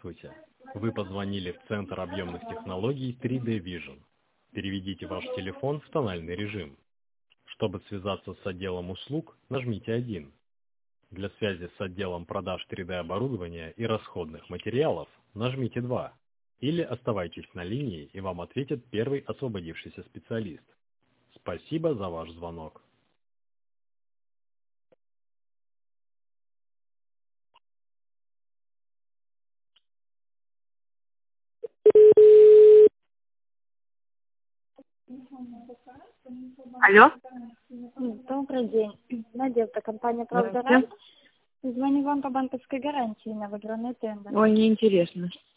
Здравствуйте! Вы позвонили в Центр объемных технологий 3D Vision. Переведите ваш телефон в тональный режим. Чтобы связаться с отделом услуг, нажмите 1. Для связи с отделом продаж 3D оборудования и расходных материалов нажмите 2. Или оставайтесь на линии, и вам ответит первый освободившийся специалист. Спасибо за ваш звонок. Алло. Добрый день. Надя, это компания «Правда». Звоню вам по банковской гарантии на выбранный тендер. Ой, неинтересно.